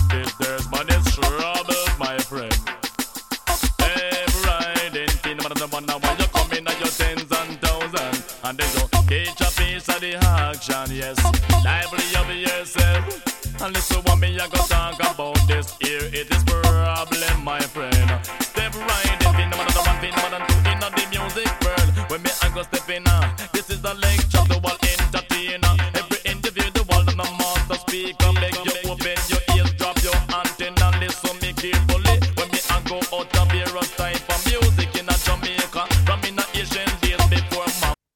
this, there's money's trouble, my friend. Right in kingdom of the one now when you come in at your tens and thousands. And then you catch a piece of the action, yes. Lively of yourself. And listen what me I go talk about this here. It is problem, my friend.